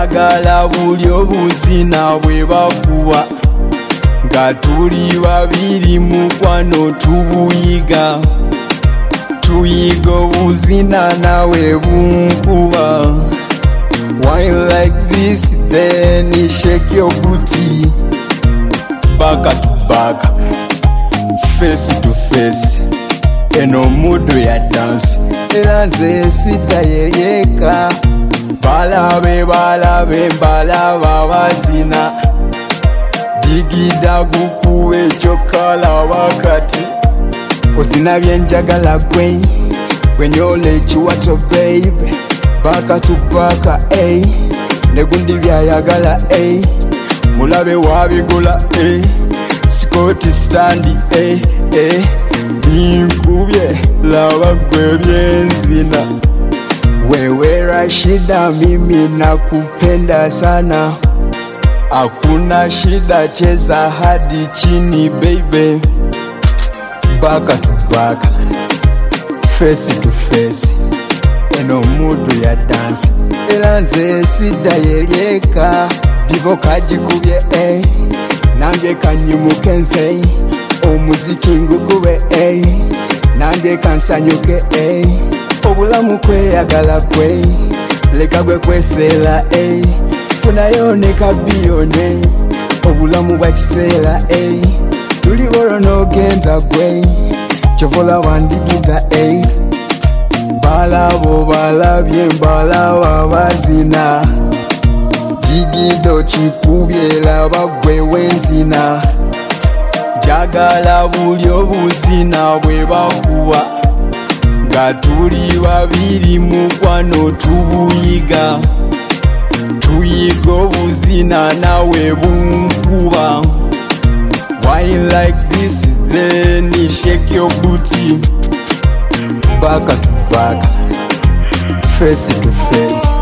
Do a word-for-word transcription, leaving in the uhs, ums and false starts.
njagala buli obuzina bwe bakuwa nga tuli babiri mukwano tubuyiga tuyiga obuzina nawe bunkuba. Wine like this then you shake your booty back to back, face to face, eno mudu ya dance era nze sidayeyeka. Balabe balabe balaba bazina digida gukuwe chokala wakati osina byenjagala gwe when you let you what of baby baka to baka eh negundi byayagala eh mulabe wabigula eh sikoti standi eh eh binkubye laba gwe byenzina. Wewe Rashida mimi nakupenda sana, hakuna shida, cheza hadi chini baby. Baka to baka, face to face, eno mudu ya dance era nze sidayeyeka. Divo kajikubye eh nange kanyimuke nze omuziki ngukube eh nange kansanyuke eh obulamu kweyagala kwe leka gwe kwesera eh funayo ne kabiyone obulamu bwa kiseera eh tuli bolo n'ogenza gwe kyovola wandigita eh balabo balabye balaba bazina digido kikubye laba gwe wenzina njagala buli obuzina bwe bakuwa nga tuli babiri mukwano tubuyiga tuyiga obuzina nawe bunkuba. Wine like this then you shake your booty back to back, face to face.